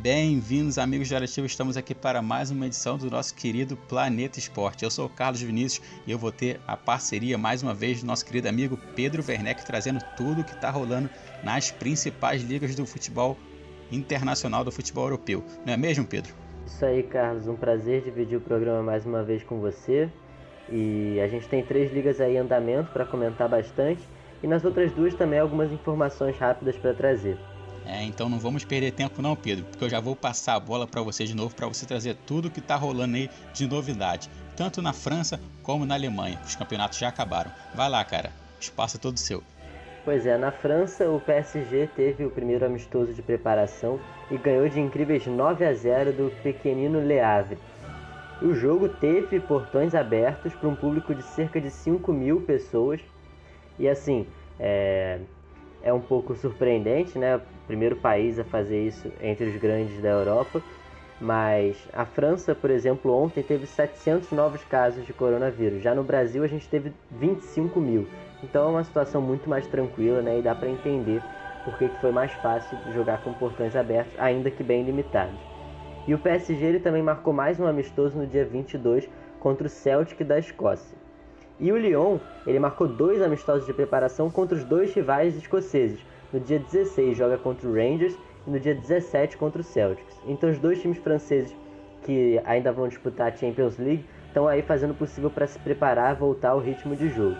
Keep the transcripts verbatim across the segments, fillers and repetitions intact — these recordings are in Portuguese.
Bem-vindos, amigos de Arativo, estamos aqui para mais uma edição do nosso querido Planeta Esporte. Eu sou o Carlos Vinícius e eu vou ter a parceria mais uma vez do nosso querido amigo Pedro Werneck, trazendo tudo o que está rolando nas principais ligas do futebol internacional, do futebol europeu. Não é mesmo, Pedro? Isso aí, Carlos, um prazer dividir o programa mais uma vez com você. E a gente tem três ligas aí em andamento para comentar bastante, e nas outras duas também algumas informações rápidas para trazer. É, então não vamos perder tempo não, Pedro, porque eu já vou passar a bola para você de novo, para você trazer tudo que está rolando aí de novidade, tanto na França como na Alemanha. Os campeonatos já acabaram. Vai lá, cara, o espaço é todo seu. Pois é, na França o P S G teve o primeiro amistoso de preparação e ganhou de incríveis nove a zero do pequenino Le Havre. O jogo teve portões abertos para um público de cerca de cinco mil pessoas, e assim, é... é um pouco surpreendente, né? O primeiro país a fazer isso entre os grandes da Europa. Mas a França, por exemplo, ontem teve setecentos novos casos de coronavírus. Já no Brasil a gente teve vinte e cinco mil. Então é uma situação muito mais tranquila, né? E dá para entender por que foi mais fácil jogar com portões abertos, ainda que bem limitados. E o P S G ele também marcou mais um amistoso no dia vinte e dois contra o Celtic da Escócia. E o Lyon, ele marcou dois amistosos de preparação contra os dois rivais escoceses. No dia dezesseis joga contra o Rangers e no dia dezessete contra o Celtics. Então os dois times franceses que ainda vão disputar a Champions League estão aí fazendo o possível para se preparar, voltar ao ritmo de jogo.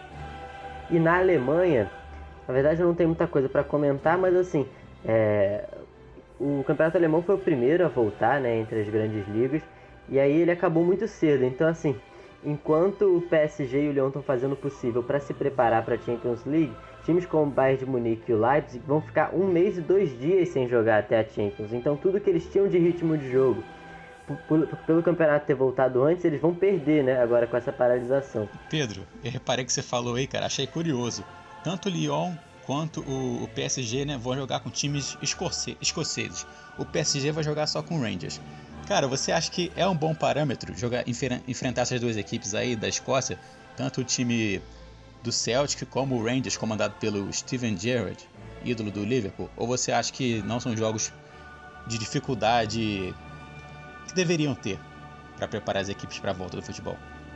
E na Alemanha, na verdade eu não tenho muita coisa para comentar, mas assim, é... o campeonato alemão foi o primeiro a voltar, né, entre as grandes ligas, e aí ele acabou muito cedo. Então assim, enquanto o P S G e o Lyon estão fazendo o possível para se preparar para a Champions League, times como o Bayern de Munique e o Leipzig vão ficar um mês e dois dias sem jogar até a Champions. Então tudo que eles tinham de ritmo de jogo, p- pelo campeonato ter voltado antes, eles vão perder, né, agora com essa paralisação. Pedro, eu reparei que você falou aí, cara, achei curioso. Tanto o Lyon quanto o, o P S G, né, vão jogar com times escoce- escoceses. O P S G vai jogar só com o Rangers. Cara, você acha que é um bom parâmetro jogar, enfrentar essas duas equipes aí da Escócia, tanto o time do Celtic como o Rangers, comandado pelo Steven Gerrard, ídolo do Liverpool? Ou você acha que não são jogos de dificuldade que deveriam ter para preparar as equipes para a volta do futebol?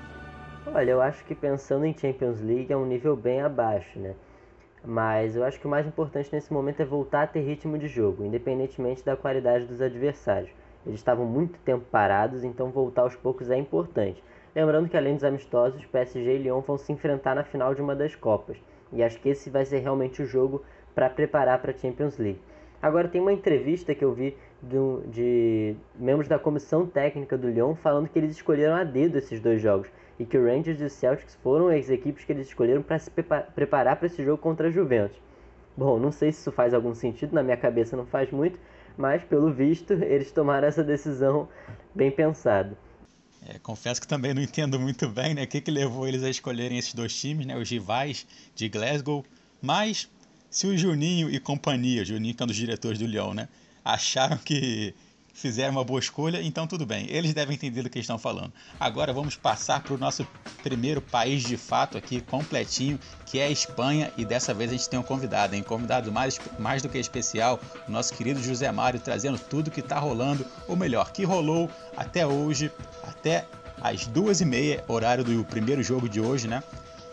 Olha, eu acho que pensando em Champions League é um nível bem abaixo, né? Mas eu acho que o mais importante nesse momento é voltar a ter ritmo de jogo, independentemente da qualidade dos adversários. Eles estavam muito tempo parados, então voltar aos poucos é importante. Lembrando que além dos amistosos, P S G e Lyon vão se enfrentar na final de uma das Copas. E acho que esse vai ser realmente o jogo para preparar para a Champions League. Agora tem uma entrevista que eu vi de, de membros da comissão técnica do Lyon falando que eles escolheram a dedo esses dois jogos. E que o Rangers e o Celtics foram as equipes que eles escolheram para se preparar para esse jogo contra a Juventus. Bom, não sei se isso faz algum sentido, na minha cabeça não faz muito, mas pelo visto eles tomaram essa decisão bem pensada. É, confesso que também não entendo muito bem, né, o que, que levou eles a escolherem esses dois times, né, os rivais de Glasgow. Mas se o Juninho e companhia, Juninho que é um dos diretores do Lyon, né, acharam que fizeram uma boa escolha, então tudo bem, eles devem entender do que estão falando. Agora vamos passar para o nosso primeiro país de fato aqui, completinho, que é a Espanha, e dessa vez a gente tem um convidado, hein? Convidado mais, mais do que especial, o nosso querido José Mário, trazendo tudo que está rolando, ou melhor, que rolou até hoje, até às duas e meia, horário do primeiro jogo de hoje, né?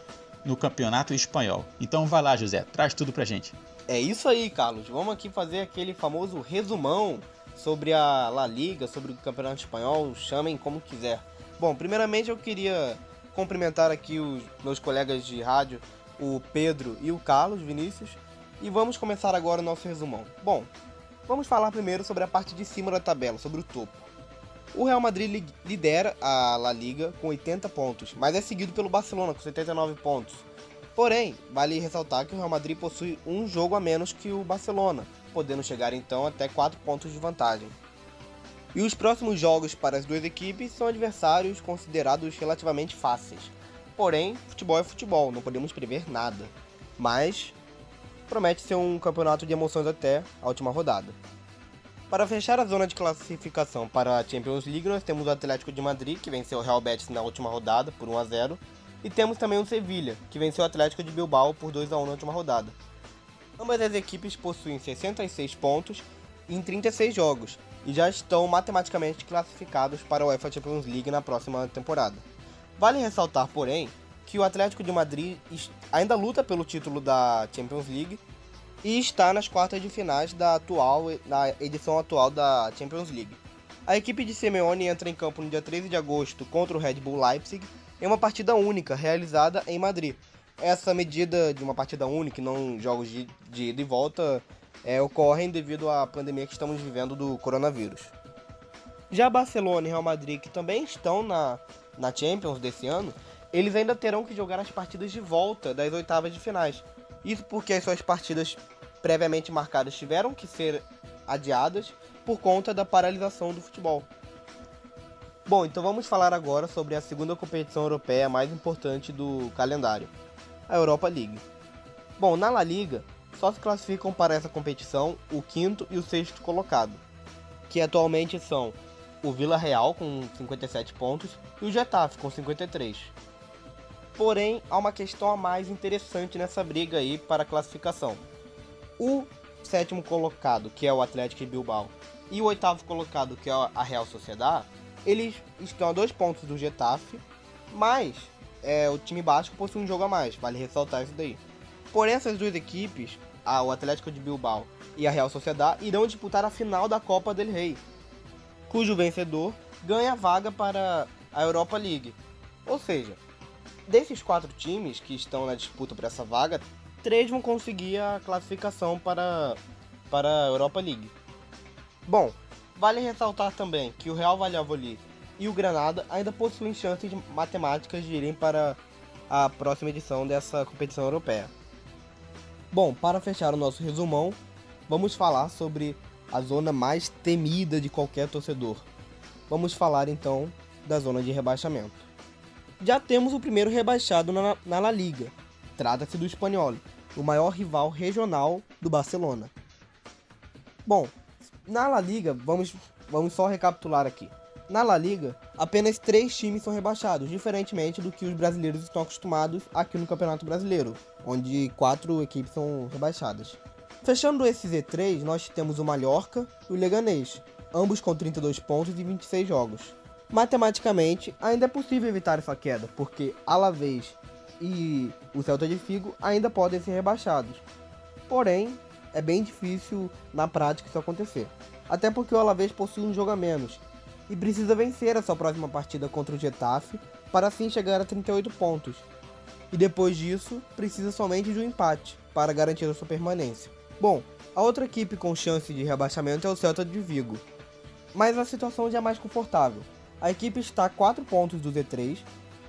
No Campeonato Espanhol. Então vai lá, José, traz tudo pra gente. É isso aí, Carlos. Vamos aqui fazer aquele famoso resumão sobre a La Liga, sobre o Campeonato Espanhol, chamem como quiser. Bom, primeiramente eu queria cumprimentar aqui os meus colegas de rádio, o Pedro e o Carlos Vinícius, e vamos começar agora o nosso resumão. Bom, vamos falar primeiro sobre a parte de cima da tabela, sobre o topo. O Real Madrid lidera a La Liga com oitenta pontos, mas é seguido pelo Barcelona com setenta e nove pontos. Porém, vale ressaltar que o Real Madrid possui um jogo a menos que o Barcelona, podendo chegar então até quatro pontos de vantagem. E os próximos jogos para as duas equipes são adversários considerados relativamente fáceis. Porém, futebol é futebol, não podemos prever nada. Mas promete ser um campeonato de emoções até a última rodada. Para fechar a zona de classificação para a Champions League, nós temos o Atlético de Madrid, que venceu o Real Betis na última rodada por um a zero, e temos também o Sevilla, que venceu o Atlético de Bilbao por dois a um na última rodada. Ambas as equipes possuem sessenta e seis pontos em trinta e seis jogos e já estão matematicamente classificados para a UEFA Champions League na próxima temporada. Vale ressaltar, porém, que o Atlético de Madrid ainda luta pelo título da Champions League e está nas quartas de finais da atual, na edição atual da Champions League. A equipe de Simeone entra em campo no dia treze de agosto contra o Red Bull Leipzig em uma partida única realizada em Madrid. Essa medida de uma partida única e não jogos de, de ida e volta é, ocorrem devido à pandemia que estamos vivendo do coronavírus. Já Barcelona e Real Madrid, que também estão na, na Champions desse ano, eles ainda terão que jogar as partidas de volta das oitavas de finais. Isso porque as suas partidas previamente marcadas tiveram que ser adiadas por conta da paralisação do futebol. Bom, então vamos falar agora sobre a segunda competição europeia mais importante do calendário, a Europa League. Bom, na La Liga, só se classificam para essa competição o quinto e o sexto colocado, que atualmente são o Villarreal com cinquenta e sete pontos e o Getafe com cinquenta e três. Porém, há uma questão a mais interessante nessa briga aí para a classificação. O sétimo colocado, que é o Atlético de Bilbao, e o oitavo colocado, que é a Real Sociedad, eles estão a dois pontos do Getafe, mas é, o time basco possui um jogo a mais, vale ressaltar isso daí. Porém, essas duas equipes, a, o Atlético de Bilbao e a Real Sociedad, irão disputar a final da Copa del Rei, cujo vencedor ganha vaga para a Europa League. Ou seja, desses quatro times que estão na disputa por essa vaga, três vão conseguir a classificação para, para a Europa League. Bom, vale ressaltar também que o Real Valladolid e o Granada ainda possuem chances matemáticas de irem para a próxima edição dessa competição europeia. Bom, para fechar o nosso resumão, vamos falar sobre a zona mais temida de qualquer torcedor. Vamos falar então da zona de rebaixamento. Já temos o primeiro rebaixado na, na La Liga. Trata-se do Espanhol, o maior rival regional do Barcelona. Bom, na La Liga, vamos, vamos só recapitular aqui. Na La Liga, apenas três times são rebaixados, diferentemente do que os brasileiros estão acostumados aqui no Campeonato Brasileiro, onde quatro equipes são rebaixadas. Fechando esse Z três, nós temos o Mallorca e o Leganés, ambos com trinta e dois pontos e vinte e seis jogos. Matematicamente, ainda é possível evitar essa queda, porque Alavés e o Celta de Vigo ainda podem ser rebaixados. Porém, é bem difícil na prática isso acontecer. Até porque o Alavés possui um jogo a menos e precisa vencer a sua próxima partida contra o Getafe para assim chegar a trinta e oito pontos. E depois disso, precisa somente de um empate para garantir a sua permanência. Bom, a outra equipe com chance de rebaixamento é o Celta de Vigo, mas a situação já é mais confortável. A equipe está a quatro pontos do Z três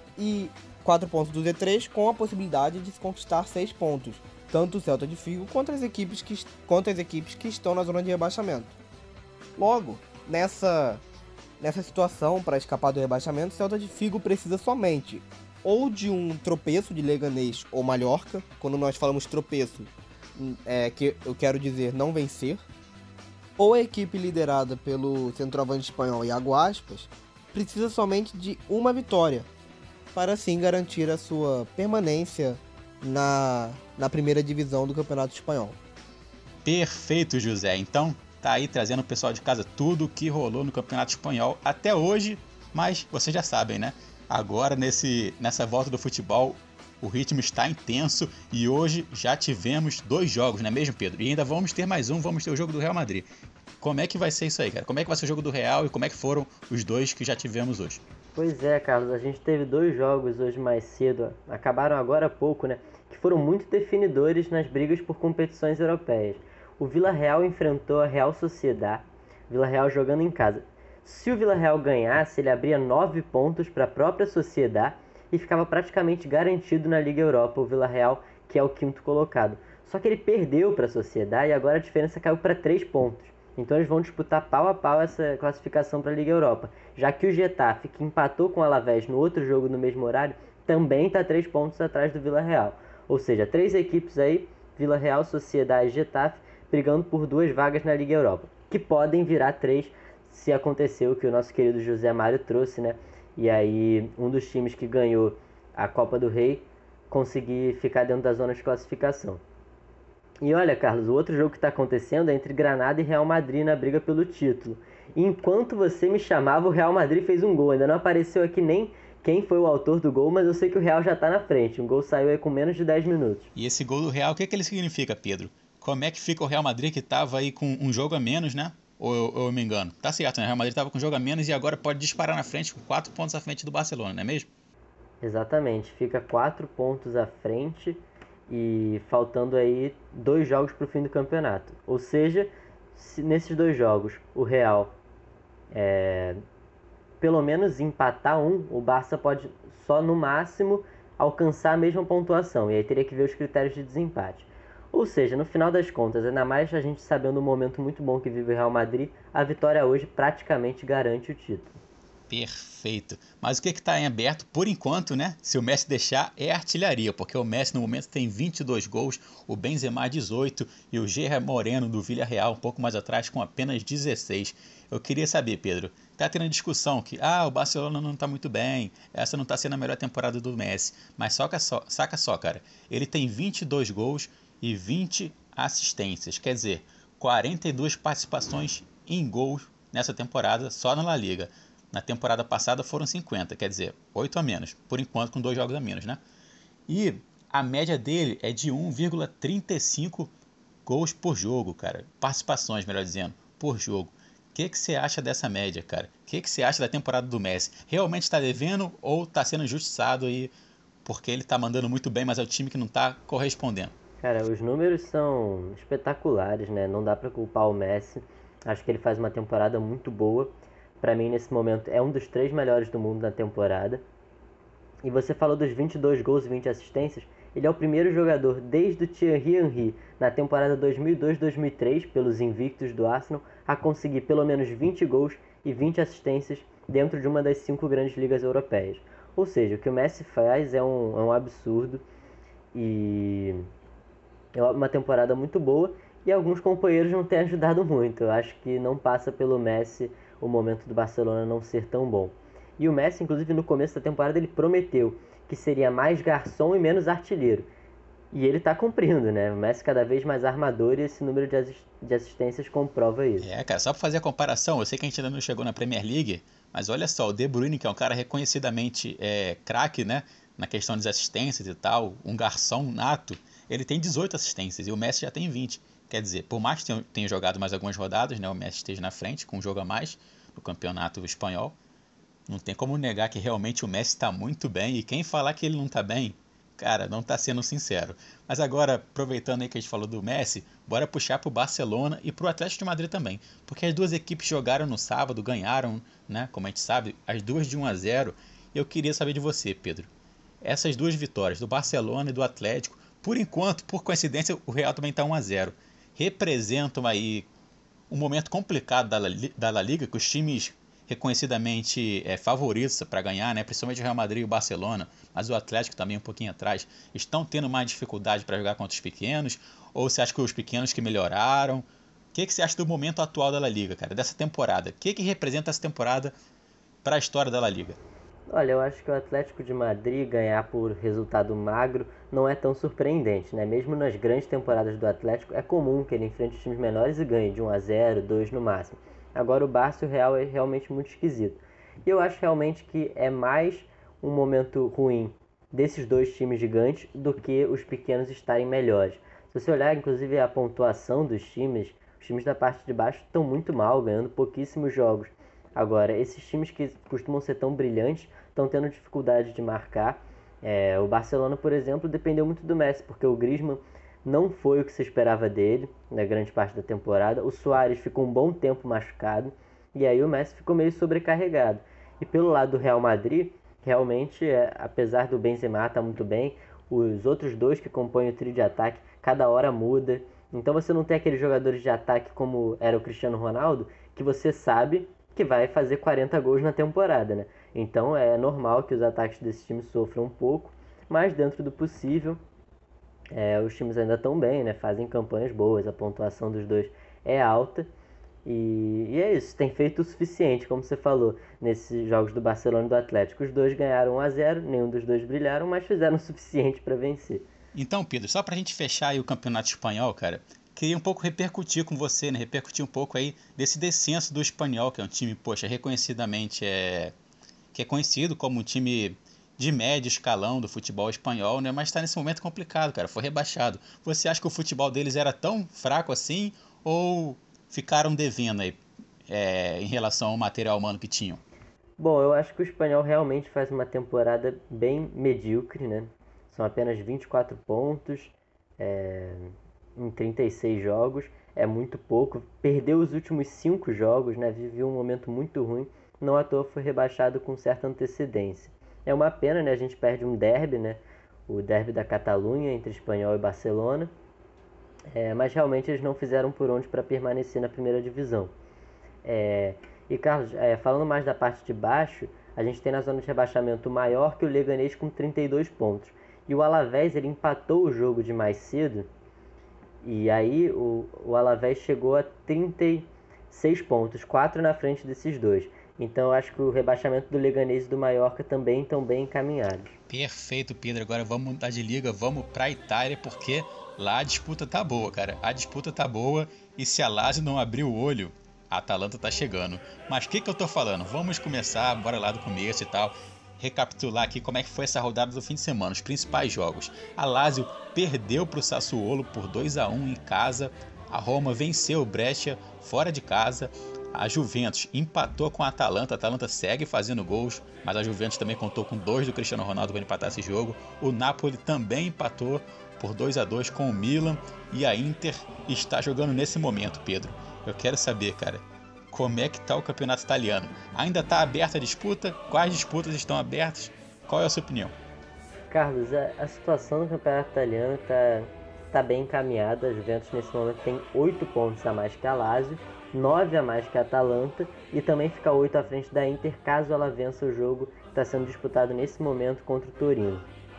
e quatro pontos do Z três com a possibilidade de se conquistar seis pontos, tanto o Celta de Vigo quanto as equipes que, quanto as equipes que estão na zona de rebaixamento. Logo, nessa, nessa situação, para escapar do rebaixamento, o Celta de Vigo precisa somente ou de um tropeço de Leganés ou Mallorca. Quando nós falamos tropeço, é, que eu quero dizer não vencer, ou a equipe liderada pelo centroavante espanhol Iago Aspas precisa somente de uma vitória, para assim garantir a sua permanência na, na primeira divisão do Campeonato Espanhol. Perfeito, José. Então, tá aí trazendo o pessoal de casa tudo o que rolou no Campeonato Espanhol até hoje, mas vocês já sabem, né? Agora, nesse, nessa volta do futebol, o ritmo está intenso e hoje já tivemos dois jogos, não é mesmo, Pedro? E ainda vamos ter mais um, vamos ter o jogo do Real Madrid. Como é que vai ser isso aí, cara? Como é que vai ser o jogo do Real e como é que foram os dois que já tivemos hoje? Pois é, Carlos, a gente teve dois jogos hoje mais cedo, acabaram agora há pouco, né? Que foram muito definidores nas brigas por competições europeias. O Villarreal enfrentou a Real Sociedad, Villarreal jogando em casa. Se o Villarreal ganhasse, ele abria nove pontos para a própria Sociedad e ficava praticamente garantido na Liga Europa, o Villarreal, que é o quinto colocado. Só que ele perdeu para a Sociedad e agora a diferença caiu para três pontos. Então eles vão disputar pau a pau essa classificação para a Liga Europa, já que o Getafe, que empatou com o Alavés no outro jogo no mesmo horário, também está três pontos atrás do Villarreal. Ou seja, três equipes aí, Villarreal, Sociedad e Getafe, brigando por duas vagas na Liga Europa, que podem virar três se acontecer o que o nosso querido José Mário trouxe, né? E aí um dos times que ganhou a Copa do Rei conseguir ficar dentro da zona de classificação. E olha, Carlos, o outro jogo que está acontecendo é entre Granada e Real Madrid na briga pelo título. E enquanto você me chamava, o Real Madrid fez um gol. Ainda não apareceu aqui nem quem foi o autor do gol, mas eu sei que o Real já está na frente. O gol saiu aí com menos de dez minutos. E esse gol do Real, o que, que ele significa, Pedro? Como é que fica o Real Madrid que estava aí com um jogo a menos, né? Ou eu, ou eu me engano? Tá certo, né? O Real Madrid estava com um jogo a menos e agora pode disparar na frente com quatro pontos à frente do Barcelona, não é mesmo? Exatamente, fica quatro pontos à frente e faltando aí dois jogos para o fim do campeonato. Ou seja, se nesses dois jogos o Real é, pelo menos empatar um, o Barça pode só no máximo alcançar a mesma pontuação, e aí teria que ver os critérios de desempate. Ou seja, no final das contas, ainda mais a gente sabendo o momento muito bom que vive o Real Madrid, a vitória hoje praticamente garante o título. Perfeito. Mas o que está em aberto, por enquanto, né? Se o Messi deixar, é artilharia, porque o Messi no momento tem vinte e dois gols, o Benzema dezoito e o Gerard Moreno do Villarreal um pouco mais atrás com apenas dezesseis. Eu queria saber, Pedro, tá tendo discussão que ah, o Barcelona não está muito bem, essa não está sendo a melhor temporada do Messi, mas saca só, saca só, cara, ele tem vinte e dois gols e vinte assistências, quer dizer, quarenta e duas participações em gols nessa temporada só na La Liga. Na temporada passada foram cinquenta, quer dizer, oito a menos, por enquanto com dois jogos a menos, né? E a média dele é de um vírgula trinta e cinco gols por jogo, cara. Participações, melhor dizendo, por jogo. O que, que você acha dessa média, cara? O que, que você acha da temporada do Messi? Realmente está devendo ou está sendo injustiçado aí porque ele está mandando muito bem, mas é o time que não está correspondendo? Cara, os números são espetaculares, né? Não dá para culpar o Messi. Acho que ele faz uma temporada muito boa. Para mim, nesse momento, é um dos três melhores do mundo na temporada. E você falou dos vinte e dois gols e vinte assistências. Ele é o primeiro jogador desde o Thierry Henry, na temporada dois mil e dois dois mil e três, pelos invictos do Arsenal, a conseguir pelo menos vinte gols e vinte assistências dentro de uma das cinco grandes ligas europeias. Ou seja, o que o Messi faz é um, é um absurdo e é uma temporada muito boa. E alguns companheiros não têm ajudado muito. Eu acho que não passa pelo Messi o momento do Barcelona não ser tão bom. E o Messi, inclusive, no começo da temporada, ele prometeu que seria mais garçom e menos artilheiro. E ele está cumprindo, né? O Messi cada vez mais armador e esse número de, assist- de assistências comprova isso. É, cara, só para fazer a comparação, eu sei que a gente ainda não chegou na Premier League, mas olha só, o De Bruyne, que é um cara reconhecidamente é, craque, né? Na questão das assistências e tal, um garçom nato, ele tem dezoito assistências e o Messi já tem vinte. Quer dizer, por mais que tenha, tenha jogado mais algumas rodadas, né, o Messi esteja na frente com um jogo a mais no campeonato espanhol, não tem como negar que realmente o Messi está muito bem, e quem falar que ele não está bem, cara, não está sendo sincero. Mas agora, aproveitando aí que a gente falou do Messi, bora puxar para o Barcelona e para o Atlético de Madrid também, porque as duas equipes jogaram no sábado, ganharam, né, como a gente sabe, as duas de um a zero. Eu queria saber de você, Pedro, essas duas vitórias do Barcelona e do Atlético, por enquanto, por coincidência, o Real também está um a zero, representam aí um momento complicado da La, da La Liga, que os times reconhecidamente é, favoritos para ganhar, né? Principalmente o Real Madrid e o Barcelona, mas o Atlético também um pouquinho atrás, estão tendo mais dificuldade para jogar contra os pequenos, ou você acha que os pequenos que melhoraram? O que, que você acha do momento atual da La Liga, cara, dessa temporada? O que, que representa essa temporada para a história da La Liga? Olha, eu acho que o Atlético de Madrid ganhar por resultado magro não é tão surpreendente, né? Mesmo nas grandes temporadas do Atlético, é comum que ele enfrente os times menores e ganhe de um a zero, dois no máximo. Agora o Barça e o Real é realmente muito esquisito. E eu acho realmente que é mais um momento ruim desses dois times gigantes do que os pequenos estarem melhores. Se você olhar, inclusive, a pontuação dos times, os times da parte de baixo estão muito mal, ganhando pouquíssimos jogos. Agora, esses times que costumam ser tão brilhantes estão tendo dificuldade de marcar. É, o Barcelona, por exemplo, dependeu muito do Messi, porque o Griezmann não foi o que se esperava dele na grande parte da temporada. O Suárez ficou um bom tempo machucado e aí o Messi ficou meio sobrecarregado. E pelo lado do Real Madrid, realmente, é, apesar do Benzema estar muito bem, os outros dois que compõem o trio de ataque, cada hora muda. Então você não tem aqueles jogadores de ataque como era o Cristiano Ronaldo, que você sabe que vai fazer quarenta gols na temporada, né? Então é normal que os ataques desse time sofram um pouco, mas dentro do possível, é, os times ainda estão bem, né? Fazem campanhas boas, a pontuação dos dois é alta. E, e é isso, tem feito o suficiente, como você falou, nesses jogos do Barcelona e do Atlético. Os dois ganharam um a zero, nenhum dos dois brilharam, mas fizeram o suficiente para vencer. Então, Pedro, só pra gente fechar aí o Campeonato Espanhol, cara, queria um pouco repercutir com você, né? Repercutir um pouco aí desse descenso do Espanhol, que é um time, poxa, reconhecidamente é que é conhecido como um time de médio escalão do futebol espanhol, né? Mas está nesse momento complicado, cara. Foi rebaixado. Você acha que o futebol deles era tão fraco assim ou ficaram devendo aí é, em relação ao material humano que tinham? Bom, eu acho que o Espanhol realmente faz uma temporada bem medíocre, né? São apenas vinte e quatro pontos é, em trinta e seis jogos, é muito pouco. Perdeu os últimos cinco jogos, né? Viveu um momento muito ruim, não à toa foi rebaixado com certa antecedência. É uma pena, né? A gente perde um derby, né? O derby da Catalunha entre Espanhol e Barcelona, é, mas realmente eles não fizeram por onde para permanecer na primeira divisão. É, e Carlos, é, falando mais da parte de baixo, a gente tem na zona de rebaixamento maior que o Leganés com trinta e dois pontos. E o Alavés ele empatou o jogo de mais cedo. E aí o, o Alavés chegou a trinta e seis pontos, quatro na frente desses dois. Então eu acho que o rebaixamento do Leganés e do Mallorca também estão bem encaminhados. Perfeito, Pedro. Agora vamos mudar de liga, vamos pra Itália, porque lá a disputa tá boa, cara. A disputa tá boa e se a Lazio não abrir o olho, a Atalanta tá chegando. Mas o que que eu tô falando? Vamos começar, bora lá do começo e tal. Recapitular aqui como é que foi essa rodada do fim de semana, os principais jogos. A Lazio perdeu para o Sassuolo por dois a um em casa. A Roma venceu o Brescia fora de casa. A Juventus empatou com a Atalanta. A Atalanta segue fazendo gols, mas a Juventus também contou com dois do Cristiano Ronaldo para empatar esse jogo. O Napoli também empatou por dois a dois com o Milan. E a Inter está jogando nesse momento, Pedro. Eu quero saber, cara, como é que está o campeonato italiano? Ainda está aberta a disputa? Quais disputas estão abertas? Qual é a sua opinião? Carlos, a, a situação do campeonato italiano está tá bem encaminhada. A Juventus nesse momento tem oito pontos a mais que a Lazio, nove a mais que a Atalanta e também fica oito à frente da Inter caso ela vença o jogo que está sendo disputado nesse momento contra o Torino.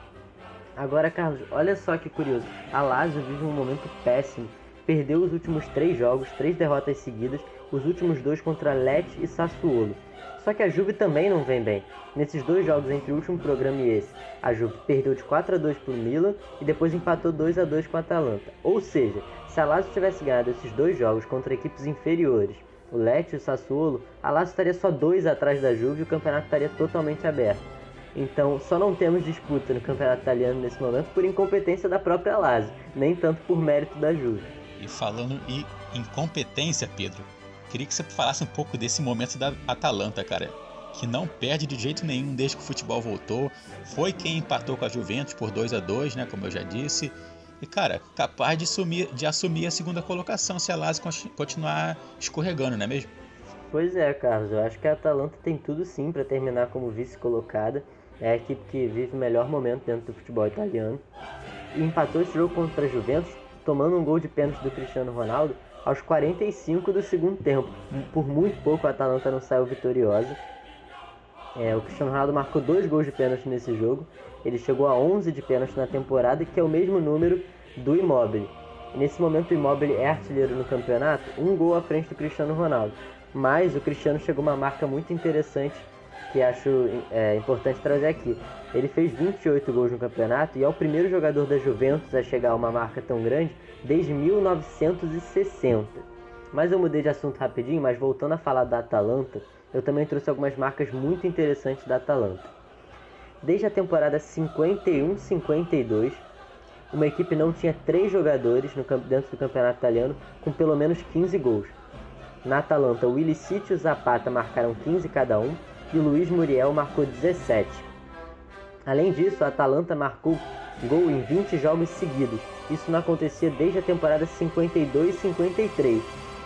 Agora, Carlos, olha só que curioso. A Lazio vive um momento péssimo. Perdeu os últimos três jogos, três derrotas seguidas, os últimos dois contra Lecce e Sassuolo. Só que a Juve também não vem bem. Nesses dois jogos entre o último programa e esse, a Juve perdeu de quatro a dois para o Milan e depois empatou dois a dois com a Atalanta. Ou seja, se a Lazio tivesse ganhado esses dois jogos contra equipes inferiores, o Lecce e o Sassuolo, a Lazio estaria só dois atrás da Juve e o campeonato estaria totalmente aberto. Então, só não temos disputa no campeonato italiano nesse momento por incompetência da própria Lazio, nem tanto por mérito da Juve. E falando em incompetência, Pedro, queria que você falasse um pouco desse momento da Atalanta, cara, que não perde de jeito nenhum desde que o futebol voltou. Foi quem empatou com a Juventus por dois a dois, né, como eu já disse. E, cara, capaz de, sumir, de assumir a segunda colocação se a Lazio continuar escorregando, não é mesmo? Pois é, Carlos, eu acho que a Atalanta tem tudo sim para terminar como vice-colocada. É a equipe que vive o melhor momento dentro do futebol italiano. E empatou esse jogo contra a Juventus, tomando um gol de pênalti do Cristiano Ronaldo aos quarenta e cinco do segundo tempo. Por muito pouco a Atalanta não saiu vitoriosa. É, o Cristiano Ronaldo marcou dois gols de pênalti nesse jogo. Ele chegou a onze de pênalti na temporada, que é o mesmo número do Immobile. E nesse momento o Immobile é artilheiro no campeonato, um gol à frente do Cristiano Ronaldo. Mas o Cristiano chegou a uma marca muito interessante que acho é, importante trazer aqui. Ele fez vinte e oito gols no campeonato e é o primeiro jogador da Juventus a chegar a uma marca tão grande desde mil novecentos e sessenta. Mas eu mudei de assunto rapidinho, mas voltando a falar da Atalanta, eu também trouxe algumas marcas muito interessantes da Atalanta. Desde a temporada cinquenta e um cinquenta e dois, uma equipe não tinha três jogadores no, dentro do campeonato italiano com pelo menos quinze gols. Na Atalanta, o Ilicic e o Zapata marcaram quinze cada um e o Luiz Muriel marcou dezessete. Além disso, a Atalanta marcou gol em vinte jogos seguidos. Isso não acontecia desde a temporada cinquenta e dois cinquenta e três.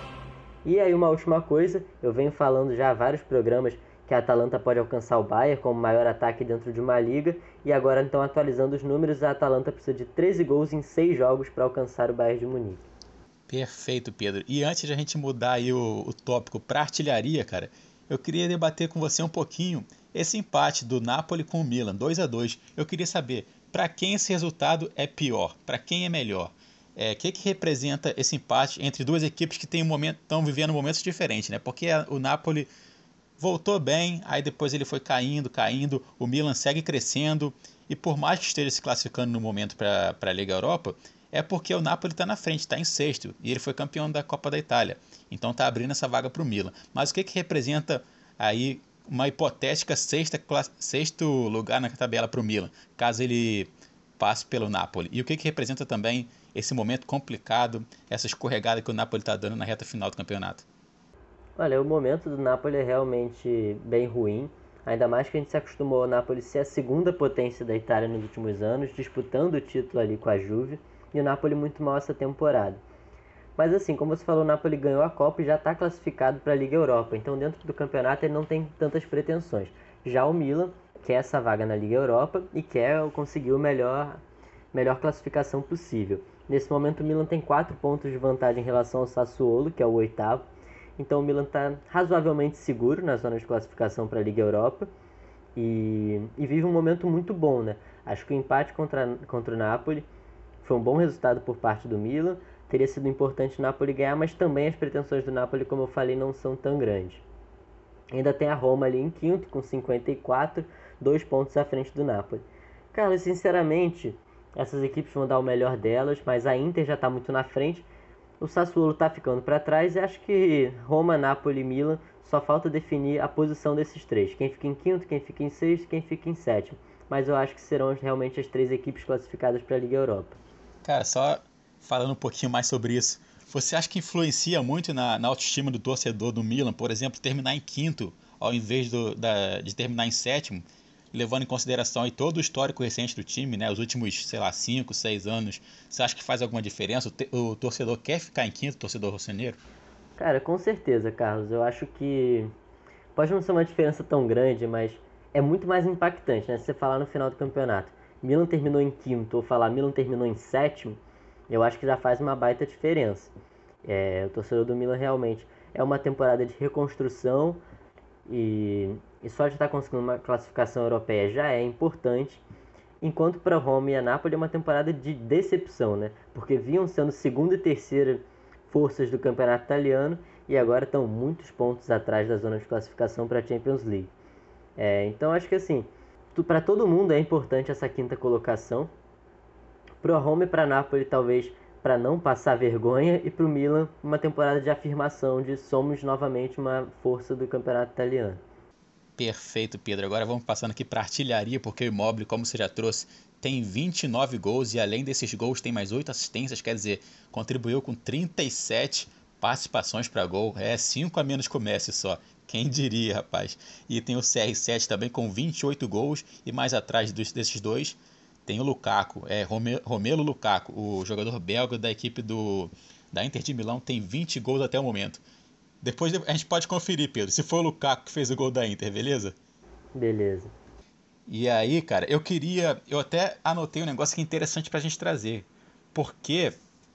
E aí uma última coisa, eu venho falando já há vários programas que a Atalanta pode alcançar o Bayern como maior ataque dentro de uma liga, e agora então atualizando os números, a Atalanta precisa de treze gols em seis jogos para alcançar o Bayern de Munique. Perfeito, Pedro. E antes de a gente mudar aí o, o tópico para artilharia, cara, eu queria debater com você um pouquinho esse empate do Napoli com o Milan, dois a dois. Eu queria saber, para quem esse resultado é pior? Para quem é melhor? O é, que, que representa esse empate entre duas equipes que têm um momento, estão vivendo momentos diferentes, né? Porque a, o Napoli voltou bem, aí depois ele foi caindo, caindo, o Milan segue crescendo, e por mais que esteja se classificando no momento para a Liga Europa, é porque o Napoli está na frente, está em sexto, e ele foi campeão da Copa da Itália, então está abrindo essa vaga para o Milan. Mas o que, que representa aí uma hipotética sexta, sexto lugar na tabela para o Milan, caso ele passe pelo Napoli? E o que, que representa também esse momento complicado, essa escorregada que o Napoli está dando na reta final do campeonato? Olha, o momento do Napoli é realmente bem ruim, ainda mais que a gente se acostumou ao Napoli ser a segunda potência da Itália nos últimos anos, disputando o título ali com a Juve, e o Napoli muito mal essa temporada. Mas assim, como você falou, o Napoli ganhou a Copa e já está classificado para a Liga Europa, então dentro do campeonato ele não tem tantas pretensões. Já o Milan quer essa vaga na Liga Europa e quer conseguir a melhor, melhor classificação possível. Nesse momento o Milan tem quatro pontos de vantagem em relação ao Sassuolo, que é o oitavo, então o Milan está razoavelmente seguro na zona de classificação para a Liga Europa e, e vive um momento muito bom, né? Acho que o empate contra, contra o Napoli foi um bom resultado por parte do Milan, teria sido importante o Napoli ganhar, mas também as pretensões do Napoli, como eu falei, não são tão grandes. Ainda tem a Roma ali em quinto, com cinquenta e quatro, dois pontos à frente do Napoli. Cara, sinceramente, essas equipes vão dar o melhor delas, mas a Inter já está muito na frente, o Sassuolo está ficando para trás e acho que Roma, Napoli e Milan só falta definir a posição desses três. Quem fica em quinto, quem fica em sexto, quem fica em sétimo. Mas eu acho que serão realmente as três equipes classificadas para a Liga Europa. Cara, só falando um pouquinho mais sobre isso, você acha que influencia muito na, na autoestima do torcedor do Milan, por exemplo, terminar em quinto ao invés do, da, de terminar em sétimo, levando em consideração aí todo o histórico recente do time, né, os últimos, sei lá, cinco, seis anos? Você acha que faz alguma diferença? O, te, o torcedor quer ficar em quinto, o torcedor rossonero? Cara, com certeza, Carlos. Eu acho que pode não ser uma diferença tão grande, mas é muito mais impactante, né? Se você falar no final do campeonato, Milan terminou em quinto ou falar Milan terminou em sétimo, eu acho que já faz uma baita diferença. É, o torcedor do Milan realmente é uma temporada de reconstrução e, e só de estar conseguindo uma classificação europeia já é importante, enquanto para Roma e a Napoli é uma temporada de decepção, né? Porque vinham sendo segunda e terceira forças do campeonato italiano e agora estão muitos pontos atrás da zona de classificação para a Champions League. É, então acho que assim, para todo mundo é importante essa quinta colocação. Para o Roma e para a Napoli talvez para não passar vergonha, e para o Milan uma temporada de afirmação de somos novamente uma força do campeonato italiano. Perfeito, Pedro. Agora vamos passando aqui para artilharia, porque o Immobile, como você já trouxe, tem vinte e nove gols e além desses gols tem mais oito assistências, quer dizer, contribuiu com trinta e sete participações para gol. É cinco a menos que o Messi só. Quem diria, rapaz? E tem o C R sete também com vinte e oito gols e mais atrás dos, desses dois tem o Lukaku, é Romelu Lukaku, o jogador belga da equipe do, da Inter de Milão, tem vinte gols até o momento. Depois a gente pode conferir, Pedro, se foi o Lukaku que fez o gol da Inter, beleza? Beleza. E aí, cara, eu queria... Eu até anotei um negócio que é interessante pra gente trazer. Porque,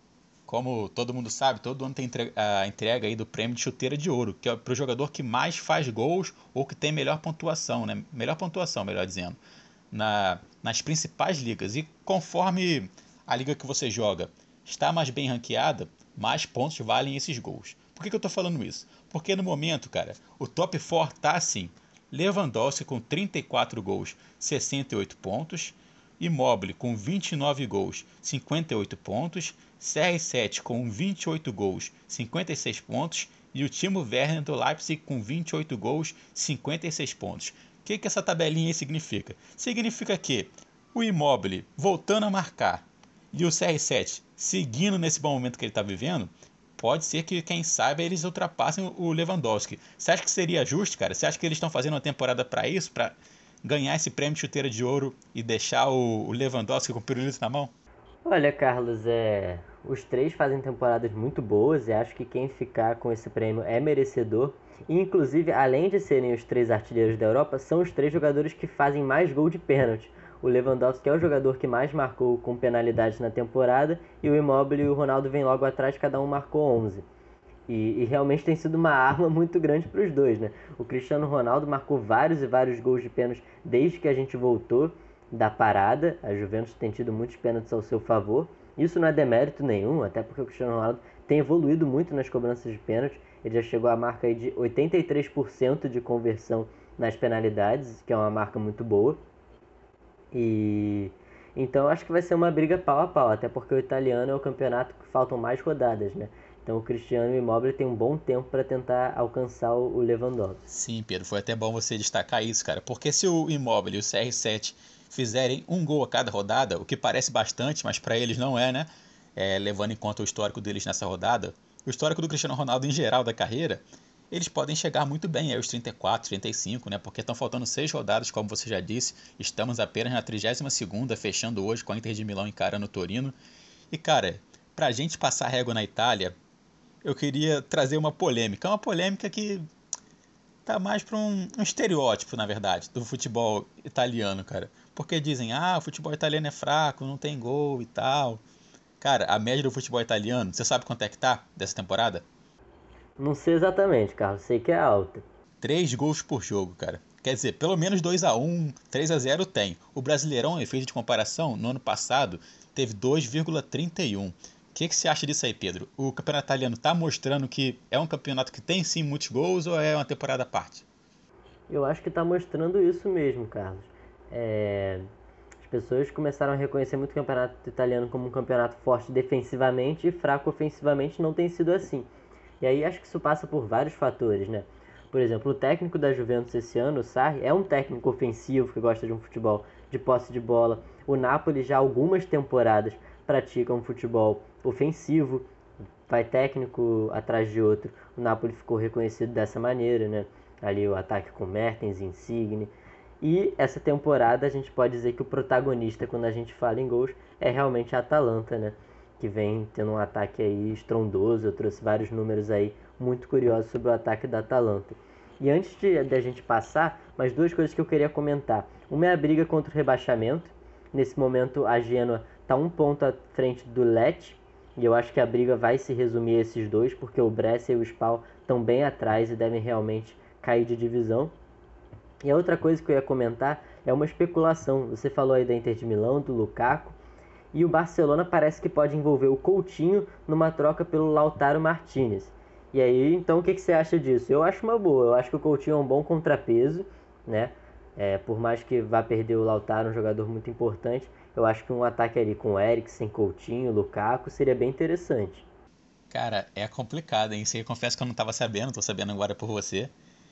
como todo mundo sabe, todo ano tem a entrega aí do prêmio de chuteira de ouro, que é pro jogador que mais faz gols ou que tem melhor pontuação, né? Melhor pontuação, melhor dizendo, na, nas principais ligas. E conforme a liga que você joga está mais bem ranqueada, mais pontos valem esses gols. Por que, que eu tô falando isso? Porque no momento, cara, o top quatro tá assim: Lewandowski com trinta e quatro gols, sessenta e oito pontos, Immobile com vinte e nove gols, cinquenta e oito pontos, C R sete com vinte e oito gols, cinquenta e seis pontos e o Timo Werner do Leipzig com vinte e oito gols, cinquenta e seis pontos. O que, que essa tabelinha aí significa? Significa que o Immobile voltando a marcar e o C R sete seguindo nesse bom momento que ele está vivendo, pode ser que, quem sabe, eles ultrapassem o Lewandowski. Você acha que seria justo, cara? Você acha que eles estão fazendo uma temporada para isso? Para ganhar esse prêmio de chuteira de ouro e deixar o Lewandowski com o pirulito na mão? Olha, Carlos, é... os três fazem temporadas muito boas e acho que quem ficar com esse prêmio é merecedor. E, inclusive, além de serem os três artilheiros da Europa, são os três jogadores que fazem mais gol de pênalti. O Lewandowski é o jogador que mais marcou com penalidades na temporada e o Immobile e o Ronaldo vêm logo atrás, cada um marcou onze. E, e realmente tem sido uma arma muito grande para os dois, né? O Cristiano Ronaldo marcou vários e vários gols de pênalti desde que a gente voltou da parada. A Juventus tem tido muitos pênaltis ao seu favor. Isso não é demérito nenhum, até porque o Cristiano Ronaldo tem evoluído muito nas cobranças de pênalti. Ele já chegou à marca aí de oitenta e três por cento de conversão nas penalidades, que é uma marca muito boa. E então acho que vai ser uma briga pau a pau, até porque o italiano é o campeonato que faltam mais rodadas, né? Então o Cristiano e o Immobile tem um bom tempo para tentar alcançar o Lewandowski. Sim, Pedro, foi até bom você destacar isso, cara, porque se o Immobile e o C R sete fizerem um gol a cada rodada, o que parece bastante, mas para eles não é, né? É, levando em conta o histórico deles nessa rodada, o histórico do Cristiano Ronaldo em geral da carreira, eles podem chegar muito bem aí aos trinta e quatro, trinta e cinco, né? Porque estão faltando seis rodadas, como você já disse. Estamos apenas na trigésima segunda, fechando hoje com a Inter de Milão encarando o Torino. E, cara, pra gente passar régua na Itália, eu queria trazer uma polêmica. Uma polêmica que tá mais para um, um estereótipo, na verdade, do futebol italiano, cara. Porque dizem, ah, o futebol italiano é fraco, não tem gol e tal. Cara, a média do futebol italiano, você sabe quanto é que tá dessa temporada? Não sei exatamente, Carlos, sei que é alta. Três gols por jogo, cara. Quer dizer, pelo menos dois a um, três a zero tem. O Brasileirão, em efeito de comparação, no ano passado, teve dois vírgula trinta e um. O que, que você acha disso aí, Pedro? O campeonato italiano tá mostrando que é um campeonato que tem sim muitos gols ou é uma temporada à parte? Eu acho que tá mostrando isso mesmo, Carlos. É... As pessoas começaram a reconhecer muito o campeonato italiano como um campeonato forte defensivamente e fraco ofensivamente, não tem sido assim. E aí acho que isso passa por vários fatores, né? Por exemplo, o técnico da Juventus esse ano, o Sarri, é um técnico ofensivo que gosta de um futebol de posse de bola. O Napoli já há algumas temporadas pratica um futebol ofensivo, vai técnico atrás de outro. O Napoli ficou reconhecido dessa maneira, né? Ali o ataque com Mertens, Insigne. E essa temporada a gente pode dizer que o protagonista, quando a gente fala em gols, é realmente a Atalanta, né? Que vem tendo um ataque aí estrondoso. Eu trouxe vários números aí muito curiosos sobre o ataque da Atalanta. E antes de, de a gente passar, mais duas coisas que eu queria comentar. Uma é a briga contra o rebaixamento. Nesse momento a Genoa está um ponto à frente do Lecce, e eu acho que a briga vai se resumir a esses dois, porque o Brescia e o Spal estão bem atrás e devem realmente cair de divisão. E a outra coisa que eu ia comentar é uma especulação. Você falou aí da Inter de Milão, do Lukaku, e o Barcelona parece que pode envolver o Coutinho numa troca pelo Lautaro Martinez. E aí, então, o que, que você acha disso? Eu acho uma boa. Eu acho que o Coutinho é um bom contrapeso, né? É, por mais que vá perder o Lautaro, um jogador muito importante, eu acho que um ataque ali com Eriksen, Coutinho, Lukaku seria bem interessante. Cara, é complicado, hein? Isso aí eu confesso que eu não estava sabendo, tô sabendo agora por você.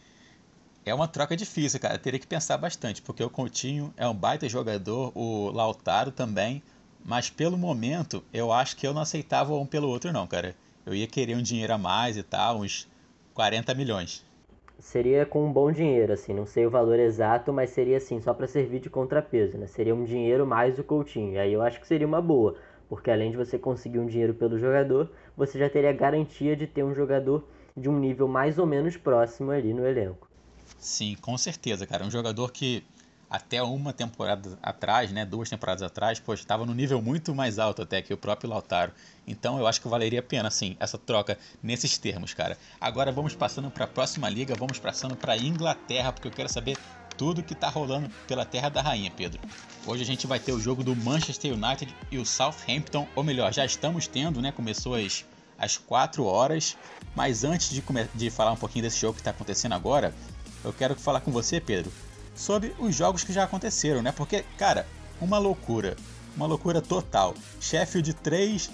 É uma troca difícil, cara. Teria que pensar bastante, porque o Coutinho é um baita jogador, o Lautaro também. Mas pelo momento, eu acho que eu não aceitava um pelo outro não, cara. Eu ia querer um dinheiro a mais e tal, uns quarenta milhões. Seria com um bom dinheiro, assim, não sei o valor exato, mas seria assim, só para servir de contrapeso, né? Seria um dinheiro mais o Coutinho. E aí eu acho que seria uma boa, porque além de você conseguir um dinheiro pelo jogador, você já teria a garantia de ter um jogador de um nível mais ou menos próximo ali no elenco. Sim, com certeza, cara. Um jogador que até uma temporada atrás, né, duas temporadas atrás, pô, estava no nível muito mais alto até que o próprio Lautaro. Então eu acho que valeria a pena, sim, essa troca nesses termos, cara. Agora vamos passando para a próxima liga, vamos passando para a Inglaterra, porque eu quero saber tudo que tá rolando pela Terra da Rainha, Pedro. Hoje a gente vai ter o jogo do Manchester United e o Southampton, ou melhor, já estamos tendo, né, começou às, às quatro horas, mas antes de, come- de falar um pouquinho desse jogo que está acontecendo agora, eu quero falar com você, Pedro, sobre os jogos que já aconteceram, né? Porque, cara, uma loucura, uma loucura total. Sheffield três,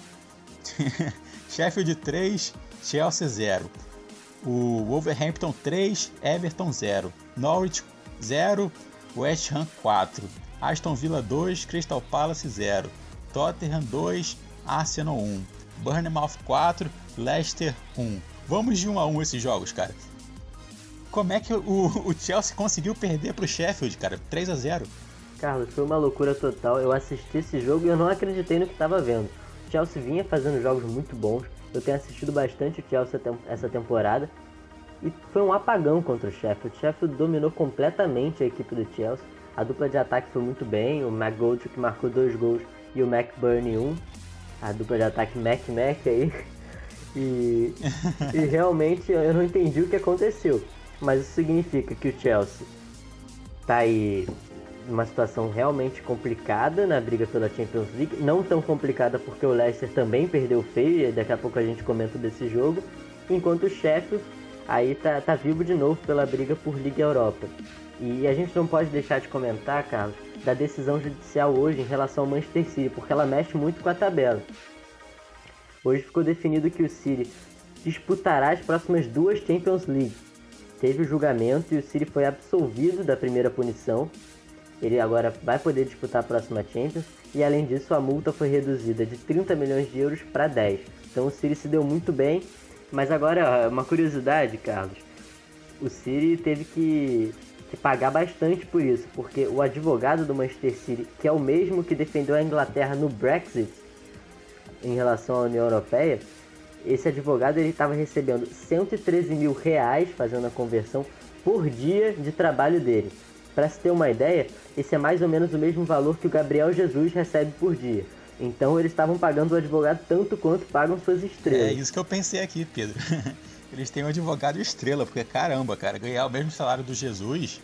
Sheffield três, Chelsea zero. O Wolverhampton três, Everton zero. Norwich zero, West Ham quatro. Aston Villa dois, Crystal Palace zero. Tottenham dois, Arsenal um. Bournemouth quatro, Leicester um. Vamos de um a um esses jogos, cara. Como é que o, o Chelsea conseguiu perder pro Sheffield, cara? três a zero. Carlos, foi uma loucura total. Eu assisti esse jogo e eu não acreditei no que estava vendo. O Chelsea vinha fazendo jogos muito bons. Eu tenho assistido bastante o Chelsea essa temporada. E foi um apagão contra o Sheffield. O Sheffield dominou completamente a equipe do Chelsea. A dupla de ataque foi muito bem. O McGoldrick que marcou dois gols e o McBurney um. A dupla de ataque Mac-Mac aí. E, e realmente eu não entendi o que aconteceu. Mas isso significa que o Chelsea tá aí uma situação realmente complicada na briga pela Champions League, não tão complicada porque o Leicester também perdeu feio, e daqui a pouco a gente comenta desse jogo, enquanto o Sheffield aí tá, tá vivo de novo pela briga por Liga Europa. E a gente não pode deixar de comentar, Carlos, da decisão judicial hoje em relação ao Manchester City, porque ela mexe muito com a tabela. Hoje ficou definido que o City disputará as próximas duas Champions League. Teve o julgamento e o City foi absolvido da primeira punição. Ele agora vai poder disputar a próxima Champions. E além disso, a multa foi reduzida de trinta milhões de euros para dez. Então o City se deu muito bem. Mas agora, uma curiosidade, Carlos. O City teve que, que pagar bastante por isso. Porque o advogado do Manchester City, que é o mesmo que defendeu a Inglaterra no Brexit em relação à União Europeia, esse advogado ele estava recebendo cento e treze mil reais fazendo a conversão por dia de trabalho dele. Para se ter uma ideia, esse é mais ou menos o mesmo valor que o Gabriel Jesus recebe por dia. Então eles estavam pagando o advogado tanto quanto pagam suas estrelas. É isso que eu pensei aqui, Pedro. Eles têm um advogado estrela, porque caramba, cara, ganhar o mesmo salário do Jesus.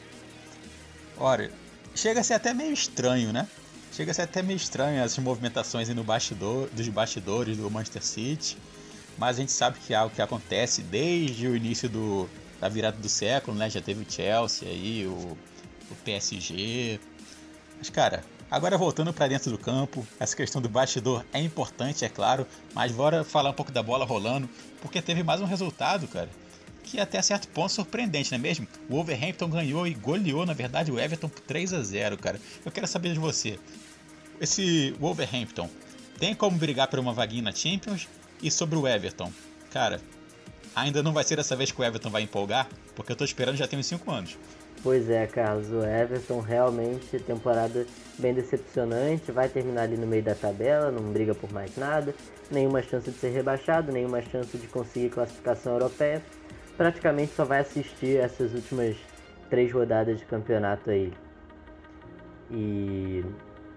Olha, chega a ser até meio estranho, né? Chega a ser até meio estranho essas movimentações aí no bastidor, dos bastidores do Manchester City. Mas a gente sabe que é algo que acontece desde o início do, da virada do século, né? Já teve o Chelsea aí, o, o P S G. Mas, cara, agora voltando para dentro do campo, essa questão do bastidor é importante, é claro, mas bora falar um pouco da bola rolando, porque teve mais um resultado, cara, que até certo ponto surpreendente, não é mesmo? O Wolverhampton ganhou e goleou, na verdade, o Everton por três a zero, cara. Eu quero saber de você, esse Wolverhampton tem como brigar por uma vaguinha na Champions? E sobre o Everton, cara, ainda não vai ser dessa vez que o Everton vai empolgar? Porque eu tô esperando já tem uns cinco anos. Pois é, Carlos, o Everton realmente, temporada bem decepcionante, vai terminar ali no meio da tabela, não briga por mais nada, nenhuma chance de ser rebaixado, nenhuma chance de conseguir classificação europeia, praticamente só vai assistir essas últimas três rodadas de campeonato aí. E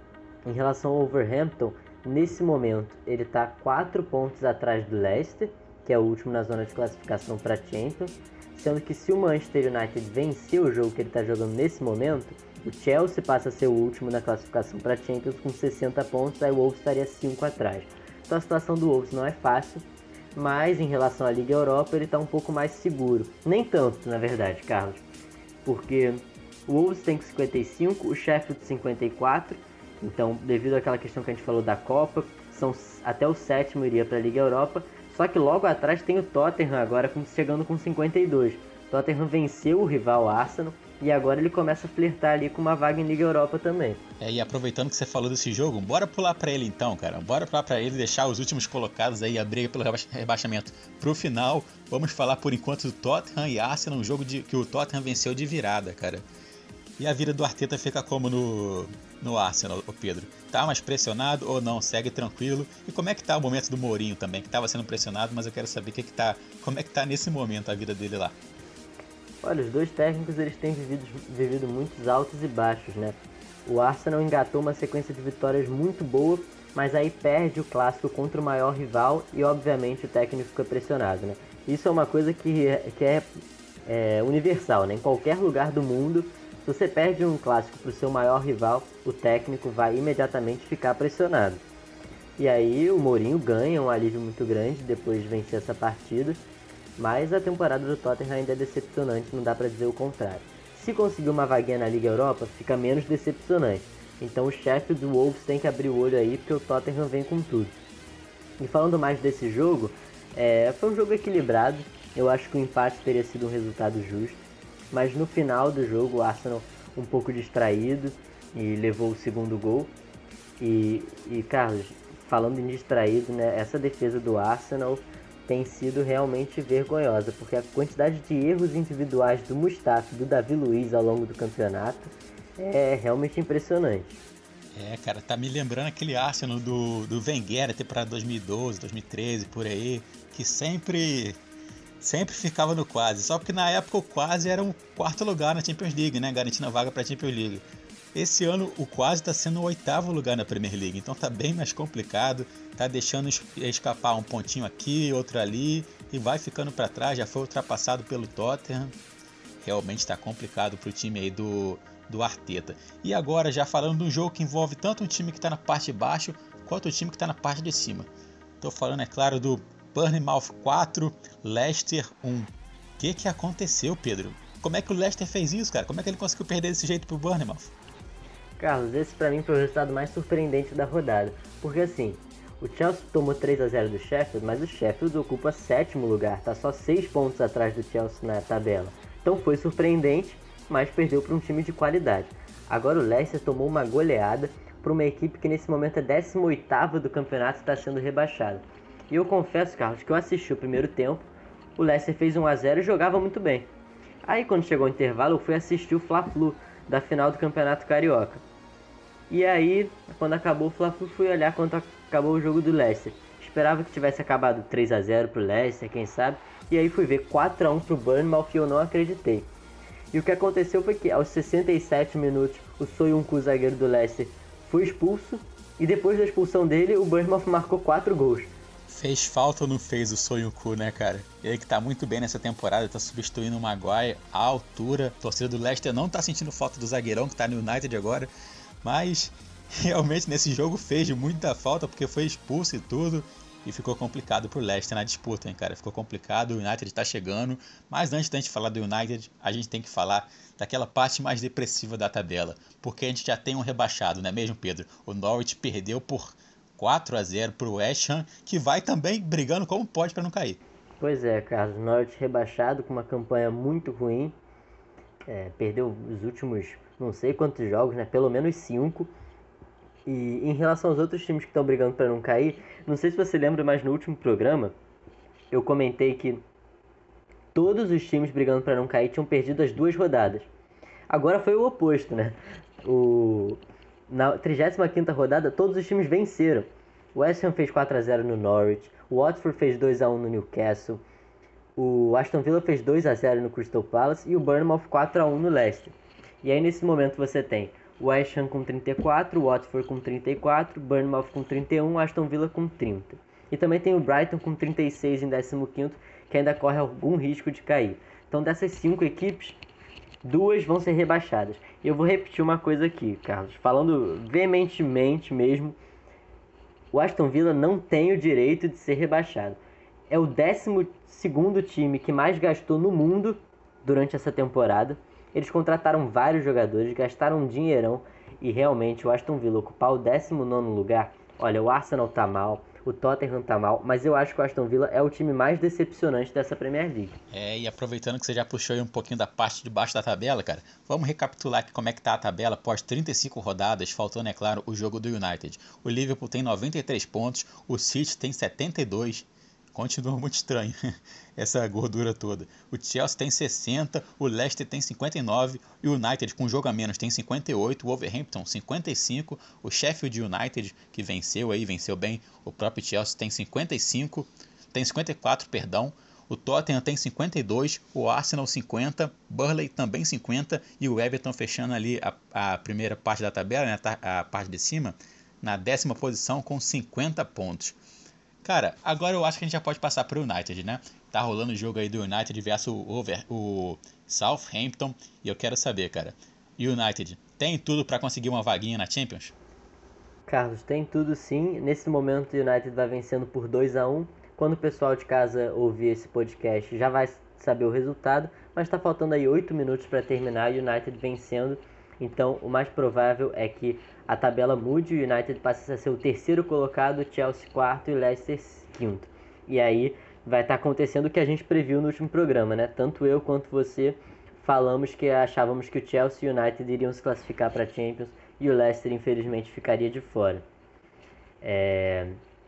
em relação ao Wolverhampton, nesse momento ele está quatro pontos atrás do Leicester, que é o último na zona de classificação para Champions, sendo que se o Manchester United vencer o jogo que ele está jogando nesse momento, o Chelsea passa a ser o último na classificação para Champions com sessenta pontos, aí o Wolves estaria cinco atrás. Então a situação do Wolves não é fácil, mas em relação à Liga Europa ele está um pouco mais seguro. Nem tanto, na verdade, Carlos, porque o Wolves tem cinquenta e cinco, o Sheffield cinquenta e quatro, então devido àquela questão que a gente falou da Copa, são, até o sétimo iria para a Liga Europa. Só que logo atrás tem o Tottenham agora chegando com cinquenta e dois. O Tottenham venceu o rival Arsenal e agora ele começa a flertar ali com uma vaga em Liga Europa também. É, e aproveitando que você falou desse jogo, bora pular pra ele então, cara. Bora pular pra ele e deixar os últimos colocados aí, a briga pelo reba- rebaixamento pro final. Vamos falar por enquanto do Tottenham e Arsenal, um jogo de, que o Tottenham venceu de virada, cara. E a vida do Arteta fica como no, no Arsenal, o Pedro? Tá mais pressionado ou não? Segue tranquilo? E como é que tá o momento do Mourinho também? Que tava sendo pressionado, mas eu quero saber que que tá, como é que tá nesse momento a vida dele lá. Olha, os dois técnicos eles têm vivido, vivido muitos altos e baixos, né? O Arsenal engatou uma sequência de vitórias muito boa, mas aí perde o clássico contra o maior rival e obviamente o técnico fica pressionado, né? Isso é uma coisa que, que é, é universal, né? Em qualquer lugar do mundo, se você perde um clássico para o seu maior rival, o técnico vai imediatamente ficar pressionado. E aí o Mourinho ganha um alívio muito grande depois de vencer essa partida, mas a temporada do Tottenham ainda é decepcionante, não dá para dizer o contrário. Se conseguir uma vaguinha na Liga Europa, fica menos decepcionante. Então o Sheffield e o Wolves tem que abrir o olho aí, porque o Tottenham vem com tudo. E falando mais desse jogo, é, foi um jogo equilibrado, eu acho que o empate teria sido um resultado justo. Mas no final do jogo o Arsenal um pouco distraído e levou o segundo gol. E, e Carlos, falando em distraído, né, essa defesa do Arsenal tem sido realmente vergonhosa, porque a quantidade de erros individuais do Mustafi e do Davi Luiz ao longo do campeonato é realmente impressionante. É, cara, tá me lembrando aquele Arsenal do, do Wenger, até para dois mil e doze, dois mil e treze, por aí, que sempre... Sempre ficava no quase, só porque na época o quase era o quarto lugar na Champions League, né? Garantindo a vaga para a Champions League. Esse ano o quase está sendo o oitavo lugar na Premier League, então tá bem mais complicado, tá deixando escapar um pontinho aqui, outro ali, e vai ficando para trás, já foi ultrapassado pelo Tottenham. Realmente está complicado para o time aí do, do Arteta. E agora já falando de um jogo que envolve tanto um time que está na parte de baixo quanto o time que está na parte de cima. Estou falando, é claro, do Bournemouth quatro, Leicester um. O que que aconteceu, Pedro? Como é que o Leicester fez isso, cara? Como é que ele conseguiu perder desse jeito pro Bournemouth? Carlos, esse pra mim foi o resultado mais surpreendente da rodada. Porque assim, o Chelsea tomou três a zero do Sheffield, mas o Sheffield ocupa sétimo lugar, tá só seis pontos atrás do Chelsea na tabela. Então foi surpreendente, mas perdeu para um time de qualidade. Agora o Leicester tomou uma goleada para uma equipe que nesse momento é décima oitava do campeonato e está sendo rebaixada. E eu confesso, Carlos, que eu assisti o primeiro tempo, o Leicester fez um a zero e jogava muito bem. Aí quando chegou o intervalo eu fui assistir o Fla-Flu da final do Campeonato Carioca. E aí, quando acabou o Fla-Flu, fui olhar quando acabou o jogo do Leicester. Esperava que tivesse acabado três a zero pro Leicester, quem sabe. E aí fui ver quatro a um pro Bournemouth e eu não acreditei. E o que aconteceu foi que aos sessenta e sete minutos o Soyuncu, zagueiro do Leicester, foi expulso. E depois da expulsão dele, o Bournemouth marcou quatro gols. Fez falta ou não fez o Soyuncu, né, cara? Ele que tá muito bem nessa temporada, tá substituindo o Maguire à altura. A torcida do Leicester não tá sentindo falta do zagueirão que tá no United agora. Mas realmente nesse jogo fez muita falta porque foi expulso e tudo. E ficou complicado pro Leicester na disputa, hein, cara? Ficou complicado, o United tá chegando. Mas antes da gente falar do United, a gente tem que falar daquela parte mais depressiva da tabela. Porque a gente já tem um rebaixado, não é mesmo, Pedro? O Norwich perdeu por quatro a zero pro West Ham, que vai também brigando como pode para não cair. Pois é, Carlos, o Norwich rebaixado com uma campanha muito ruim. É, perdeu os últimos não sei quantos jogos, né? Pelo menos cinco. E em relação aos outros times que estão brigando para não cair, não sei se você lembra, mas no último programa eu comentei que todos os times brigando para não cair tinham perdido as duas rodadas. Agora foi o oposto, né? O... Na trigésima quinta rodada, todos os times venceram. O West Ham fez quatro a zero no Norwich, o Watford fez dois a um no Newcastle, o Aston Villa fez dois a zero no Crystal Palace e o Bournemouth quatro a um no Leicester. E aí nesse momento você tem o West Ham com trinta e quatro, o Watford com trinta e quatro, Bournemouth com trinta e um, Aston Villa com trinta. E também tem o Brighton com trinta e seis em décimo quinto, que ainda corre algum risco de cair. Então dessas cinco equipes, duas vão ser rebaixadas. E eu vou repetir uma coisa aqui, Carlos, falando veementemente mesmo, o Aston Villa não tem o direito de ser rebaixado. É o décimo segundo time que mais gastou no mundo durante essa temporada. Eles contrataram vários jogadores, gastaram um dinheirão e realmente o Aston Villa ocupar o décimo nono lugar, olha, o Arsenal tá mal, o Tottenham tá mal, mas eu acho que o Aston Villa é o time mais decepcionante dessa Premier League. É, e aproveitando que você já puxou aí um pouquinho da parte de baixo da tabela, cara, vamos recapitular aqui como é que tá a tabela após trinta e cinco rodadas, faltando, é claro, o jogo do United. O Liverpool tem noventa e três pontos, o City tem setenta e dois. Continua muito estranho essa gordura toda. O Chelsea tem sessenta, o Leicester tem cinquenta e nove, e o United com um jogo a menos tem cinquenta e oito, o Wolverhampton cinquenta e cinco, o Sheffield United, que venceu aí, venceu bem, o próprio Chelsea tem cinquenta e cinco, tem cinquenta e quatro, perdão, o Tottenham tem cinquenta e dois, o Arsenal cinquenta, Burnley também cinquenta, e o Everton fechando ali a, a primeira parte da tabela, né, a parte de cima, na décima posição com cinquenta pontos. Cara, agora eu acho que a gente já pode passar para o United, né? Tá rolando o jogo aí do United versus o, over, o Southampton. E eu quero saber, cara, United tem tudo para conseguir uma vaguinha na Champions? Carlos, tem tudo sim. Nesse momento o United vai vencendo por dois a um. Quando o pessoal de casa ouvir esse podcast já vai saber o resultado. Mas está faltando aí oito minutos para terminar e o United vencendo. Então o mais provável é que a tabela mude e o United passe a ser o terceiro colocado, o Chelsea quarto e o Leicester quinto. E aí vai estar acontecendo o que a gente previu no último programa, né? Tanto eu quanto você falamos que achávamos que o Chelsea e o United iriam se classificar para a Champions e o Leicester infelizmente ficaria de fora. É...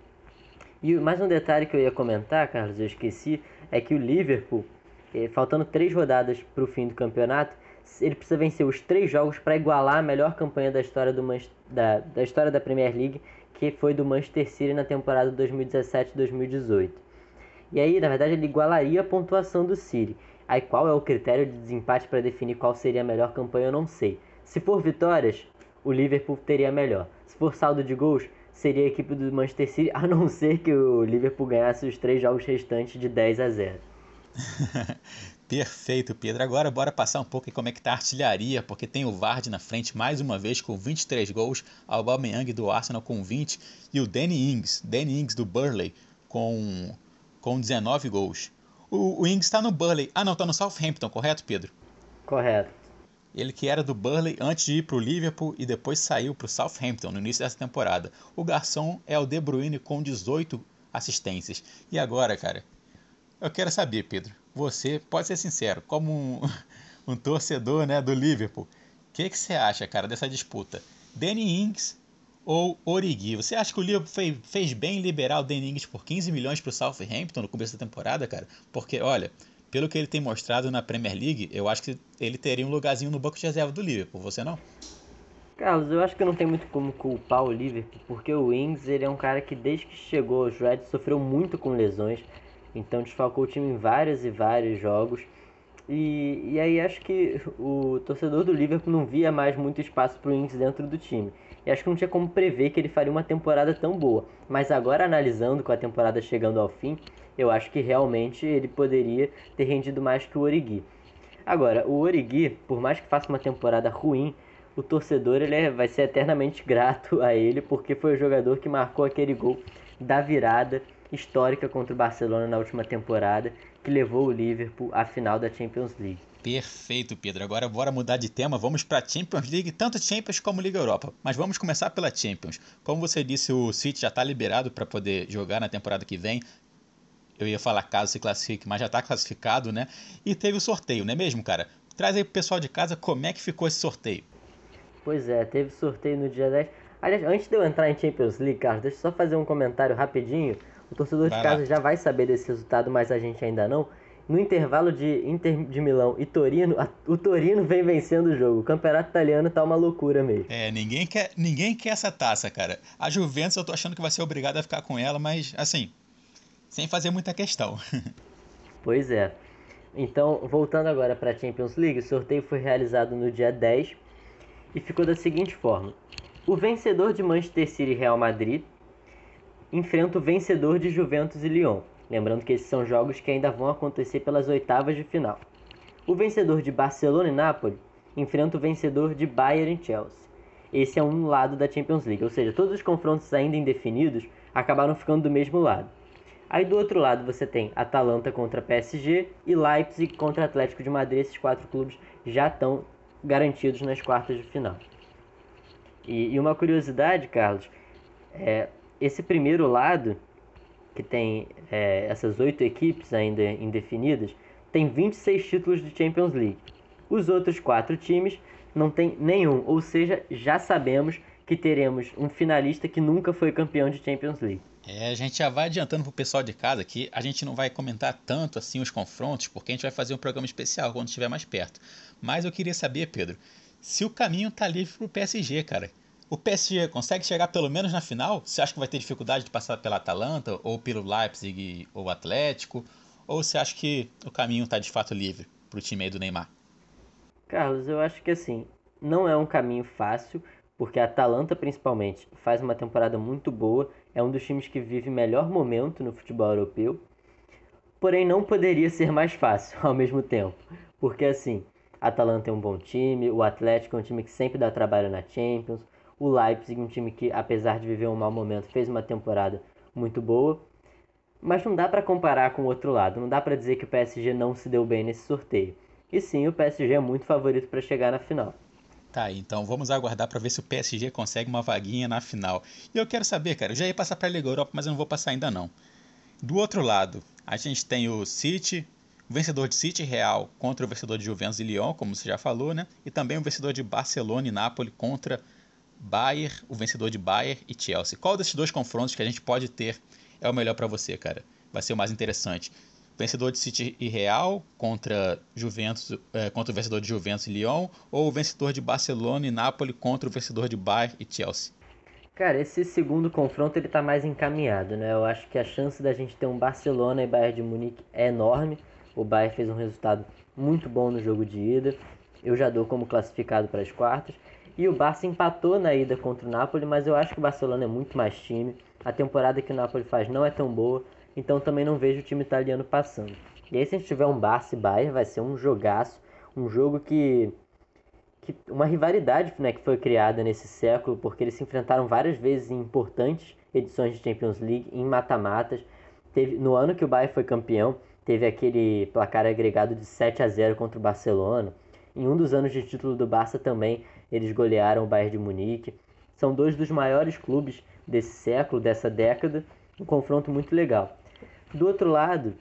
E mais um detalhe que eu ia comentar, Carlos, eu esqueci, é que o Liverpool, faltando três rodadas para o fim do campeonato, ele precisa vencer os três jogos para igualar a melhor campanha da história, do Man- da, da história da Premier League, que foi do Manchester City na temporada dois mil e dezessete dois mil e dezoito. E aí, na verdade, ele igualaria a pontuação do City. Aí qual é o critério de desempate para definir qual seria a melhor campanha, eu não sei. Se for vitórias, o Liverpool teria a melhor. Se for saldo de gols, seria a equipe do Manchester City, a não ser que o Liverpool ganhasse os três jogos restantes de dez a zero. Perfeito, Pedro. Agora bora passar um pouco em como é que tá a artilharia, porque tem o Vardy na frente mais uma vez com vinte e três gols, o Aubameyang do Arsenal com vinte e o Danny Ings, Danny Ings do Burnley com, com dezenove gols. O, o Ings está no Burnley, ah não, está no Southampton, correto, Pedro? Correto. Ele que era do Burnley antes de ir para o Liverpool e depois saiu para o Southampton no início dessa temporada. O garçom é o De Bruyne com dezoito assistências. E agora, cara, eu quero saber, Pedro, você pode ser sincero, como um, um torcedor, né, do Liverpool, o que, que você acha, cara, dessa disputa? Danny Ings ou Origi? Você acha que o Liverpool fez, fez bem em liberar o Danny Ings por quinze milhões para o Southampton no começo da temporada, cara? Porque, olha, pelo que ele tem mostrado na Premier League, eu acho que ele teria um lugarzinho no banco de reserva do Liverpool, você não? Carlos, eu acho que não tem muito como culpar o Liverpool, porque o Ings ele é um cara que desde que chegou aos Reds sofreu muito com lesões, então desfalcou o time em vários e vários jogos. E, e aí acho que o torcedor do Liverpool não via mais muito espaço para o Ings dentro do time. E acho que não tinha como prever que ele faria uma temporada tão boa. Mas agora, analisando com a temporada chegando ao fim, eu acho que realmente ele poderia ter rendido mais que o Origi. Agora, o Origi, por mais que faça uma temporada ruim, o torcedor ele é, vai ser eternamente grato a ele, porque foi o jogador que marcou aquele gol da virada histórica contra o Barcelona na última temporada, que levou o Liverpool à final da Champions League. Perfeito, Pedro. Agora bora mudar de tema, vamos para a Champions League, tanto Champions como Liga Europa. Mas vamos começar pela Champions. Como você disse, o City já está liberado para poder jogar na temporada que vem. Eu ia falar caso se classifique, mas já está classificado, né? E teve o sorteio, não é mesmo, cara? Traz aí pro pessoal de casa como é que ficou esse sorteio. Pois é, teve sorteio no dia dez. Aliás, antes de eu entrar em Champions League, Carlos, deixa eu só fazer um comentário rapidinho. O torcedor de Vai casa lá. já vai saber desse resultado, mas a gente ainda não. No intervalo de Inter de Milão e Torino, a, o Torino vem vencendo o jogo. O campeonato italiano tá uma loucura mesmo. É, ninguém quer, ninguém quer essa taça, cara. A Juventus eu tô achando que vai ser obrigado a ficar com ela, mas assim, sem fazer muita questão. Pois é. Então, voltando agora para a Champions League, o sorteio foi realizado no dia dez e ficou da seguinte forma. O vencedor de Manchester City e Real Madrid enfrenta o vencedor de Juventus e Lyon. Lembrando que esses são jogos que ainda vão acontecer pelas oitavas de final. O vencedor de Barcelona e Napoli enfrenta o vencedor de Bayern e Chelsea. Esse é um lado da Champions League, ou seja, todos os confrontos ainda indefinidos acabaram ficando do mesmo lado. Aí do outro lado você tem Atalanta contra P S G e Leipzig contra Atlético de Madrid. Esses quatro clubes já estão garantidos nas quartas de final. E, e uma curiosidade, Carlos, é, esse primeiro lado, que tem é, essas oito equipes ainda indefinidas, tem vinte e seis títulos de Champions League. Os outros quatro times não tem nenhum, ou seja, já sabemos que teremos um finalista que nunca foi campeão de Champions League. É, a gente já vai adiantando pro pessoal de casa que a gente não vai comentar tanto assim os confrontos, porque a gente vai fazer um programa especial quando estiver mais perto. Mas eu queria saber, Pedro, se o caminho tá livre pro P S G, cara. O P S G consegue chegar pelo menos na final? Você acha que vai ter dificuldade de passar pela Atalanta, ou pelo Leipzig ou Atlético? Ou você acha que o caminho tá de fato livre pro time aí do Neymar? Carlos, eu acho que assim, não é um caminho fácil, porque a Atalanta principalmente faz uma temporada muito boa, é um dos times que vive melhor momento no futebol europeu, porém não poderia ser mais fácil ao mesmo tempo, porque assim, a Atalanta é um bom time, o Atlético é um time que sempre dá trabalho na Champions, o Leipzig é um time que, apesar de viver um mau momento, fez uma temporada muito boa, mas não dá para comparar com o outro lado, não dá para dizer que o P S G não se deu bem nesse sorteio, e sim, o P S G é muito favorito para chegar na final. Tá, então vamos aguardar para ver se o P S G consegue uma vaguinha na final. E eu quero saber, cara, eu já ia passar para a Liga Europa, mas eu não vou passar ainda não. Do outro lado, a gente tem o City, o vencedor de City e Real contra o vencedor de Juventus e Lyon, como você já falou, né? E também o vencedor de Barcelona e Napoli contra Bayern, o vencedor de Bayern e Chelsea. Qual desses dois confrontos que a gente pode ter é o melhor para você, cara? Vai ser o mais interessante. Vencedor de City e Real contra Juventus, é, contra o vencedor de Juventus e Lyon, ou o vencedor de Barcelona e Napoli contra o vencedor de Bayern e Chelsea? Cara, esse segundo confronto ele tá mais encaminhado, né? Eu acho que a chance da gente ter um Barcelona e Bayern de Munique é enorme. O Bayern fez um resultado muito bom no jogo de ida. Eu já dou como classificado para as quartas. E o Barça empatou na ida contra o Napoli, mas eu acho que o Barcelona é muito mais time. A temporada que o Napoli faz não é tão boa, então também não vejo o time italiano passando. E aí se a gente tiver um Barça e Bayern, vai ser um jogaço, um jogo que, que uma rivalidade, né, que foi criada nesse século, porque eles se enfrentaram várias vezes em importantes edições de Champions League, em mata-matas. Teve, no ano que o Bayern foi campeão, teve aquele placar agregado de sete a zero contra o Barcelona. Em um dos anos de título do Barça também, eles golearam o Bayern de Munique. São dois dos maiores clubes desse século, dessa década, um confronto muito legal. Do outro lado,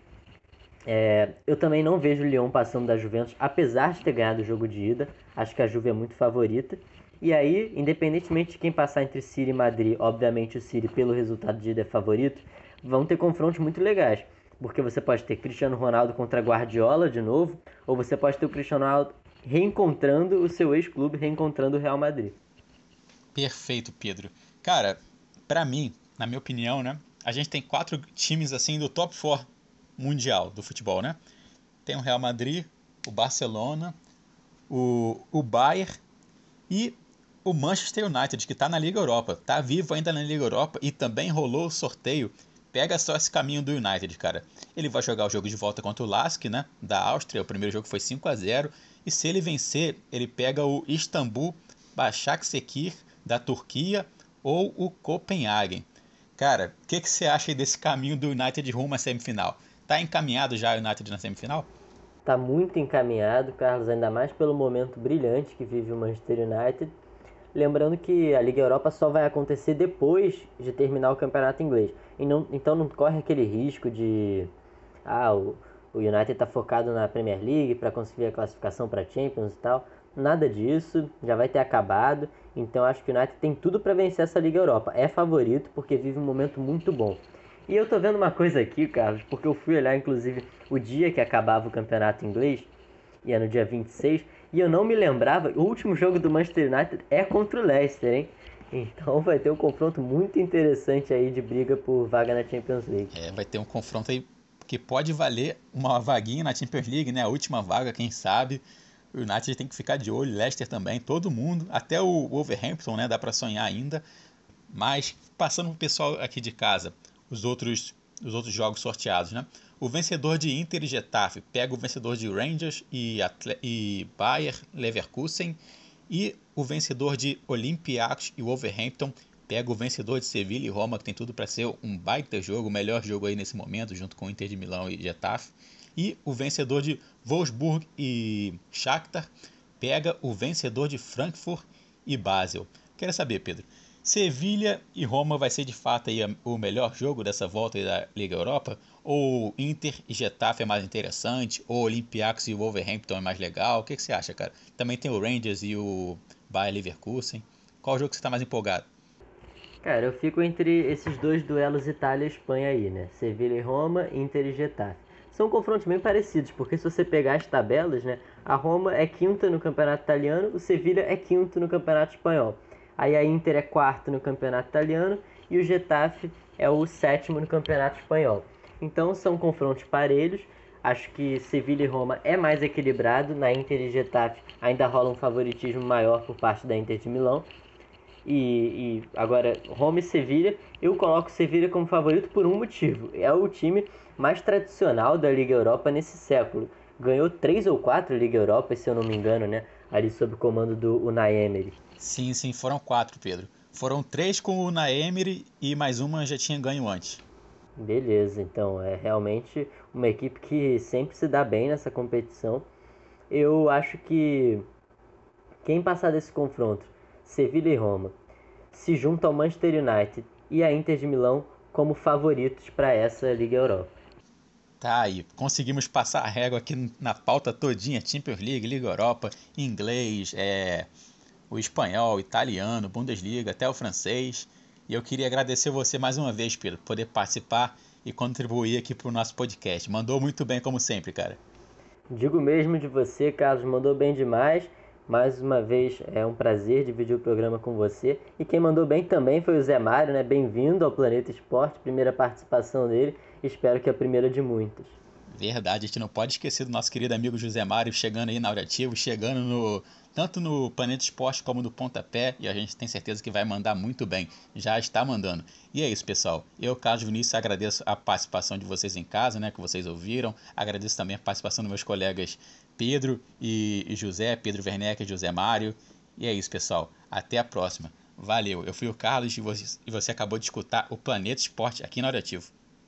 é, eu também não vejo o Lyon passando da Juventus, apesar de ter ganhado o jogo de ida. Acho que a Juve é muito favorita. E aí, independentemente de quem passar entre City e Madrid, obviamente o City, pelo resultado de ida, é favorito, vão ter confrontos muito legais. Porque você pode ter Cristiano Ronaldo contra Guardiola de novo, ou você pode ter o Cristiano Ronaldo reencontrando o seu ex-clube, reencontrando o Real Madrid. Perfeito, Pedro. Cara, pra mim, na minha opinião, né, a gente tem quatro times assim do top quatro mundial do futebol, né? Tem o Real Madrid, o Barcelona, o, o Bayern e o Manchester United, que tá na Liga Europa. Tá vivo ainda na Liga Europa e também rolou o sorteio. Pega só esse caminho do United, cara. Ele vai jogar o jogo de volta contra o Lask, né, da Áustria. O primeiro jogo foi cinco a zero. E se ele vencer, ele pega o Istambul Başakşehir da Turquia ou o Copenhagen. Cara, o que, que você acha aí desse caminho do United rumo à semifinal? Tá encaminhado já o United na semifinal? Tá muito encaminhado, Carlos, ainda mais pelo momento brilhante que vive o Manchester United. Lembrando que a Liga Europa só vai acontecer depois de terminar o campeonato inglês. E não, então não corre aquele risco de... Ah, o, o United está focado na Premier League para conseguir a classificação para Champions e tal. Nada disso, já vai ter acabado. Então acho que o United tem tudo para vencer essa Liga Europa. É favorito porque vive um momento muito bom. E eu tô vendo uma coisa aqui, Carlos, porque eu fui olhar inclusive o dia que acabava o campeonato inglês, e é no dia vinte e seis, e eu não me lembrava, o último jogo do Manchester United é contra o Leicester, hein? Então vai ter um confronto muito interessante aí de briga por vaga na Champions League. É, vai ter um confronto aí que pode valer uma vaguinha na Champions League, né? A última vaga, quem sabe. O United tem que ficar de olho, Leicester também, todo mundo, até o Wolverhampton, né? Dá para sonhar ainda. Mas passando pro pessoal aqui de casa, os outros, os outros jogos sorteados, né? O vencedor de Inter e Getafe pega o vencedor de Rangers e, Atle- e Bayer Leverkusen. E o vencedor de Olympiacos e Wolverhampton pega o vencedor de Sevilha e Roma, que tem tudo para ser um baita jogo, o melhor jogo aí nesse momento, junto com o Inter de Milão e Getafe. E o vencedor de Wolfsburg e Shakhtar pega o vencedor de Frankfurt e Basel. Quero saber, Pedro, Sevilha e Roma vai ser de fato aí o melhor jogo dessa volta aí da Liga Europa? Ou Inter e Getafe é mais interessante? Ou Olympiacos e Wolverhampton é mais legal? O que, que você acha, cara? Também tem o Rangers e o Bayer Leverkusen. Qual jogo que você está mais empolgado? Cara, eu fico entre esses dois duelos Itália e Espanha aí, né? Sevilha e Roma, Inter e Getafe. São confrontos bem parecidos, porque se você pegar as tabelas, né? A Roma é quinta no campeonato italiano, o Sevilha é quinto no campeonato espanhol. Aí a Inter é quarto no campeonato italiano e o Getafe é o sétimo no campeonato espanhol. Então são confrontos parelhos. Acho que Sevilha e Roma é mais equilibrado. Na Inter e Getafe ainda rola um favoritismo maior por parte da Inter de Milão. E, e agora Roma e Sevilha, eu coloco Sevilha como favorito por um motivo. É o time mais tradicional da Liga Europa nesse século. Ganhou três ou quatro Liga Europa, se eu não me engano, né? Ali sob o comando do Unai Emery. Sim, sim, foram quatro, Pedro. Foram três com o Unai Emery e mais uma já tinha ganho antes. Beleza, então é realmente uma equipe que sempre se dá bem nessa competição. Eu acho que quem passar desse confronto, Sevilha e Roma, se junta ao Manchester United e a Inter de Milão como favoritos para essa Liga Europa. Tá aí, conseguimos passar a régua aqui na pauta todinha, Champions League, Liga Europa, inglês, é, o espanhol, o italiano, Bundesliga, até o francês. E eu queria agradecer você mais uma vez, Pedro, por poder participar e contribuir aqui para o nosso podcast. Mandou muito bem, como sempre, cara. Digo mesmo de você, Carlos, mandou bem demais. Mais uma vez, é um prazer dividir o programa com você. E quem mandou bem também foi o Zé Mário, né? Bem-vindo ao Planeta Esporte, primeira participação dele. Espero que a primeira de muitas. Verdade, a gente não pode esquecer do nosso querido amigo José Mário chegando aí na Aurativo, chegando no, tanto no Planeta Esporte como no Pontapé, e a gente tem certeza que vai mandar muito bem, já está mandando. E é isso, pessoal. Eu, Carlos Vinícius, agradeço a participação de vocês em casa, né, que vocês ouviram. Agradeço também a participação dos meus colegas Pedro e José, Pedro Werneck e José Mário. E é isso, pessoal. Até a próxima. Valeu. Eu fui o Carlos e você, e você acabou de escutar o Planeta Esporte aqui na Hora Ativo.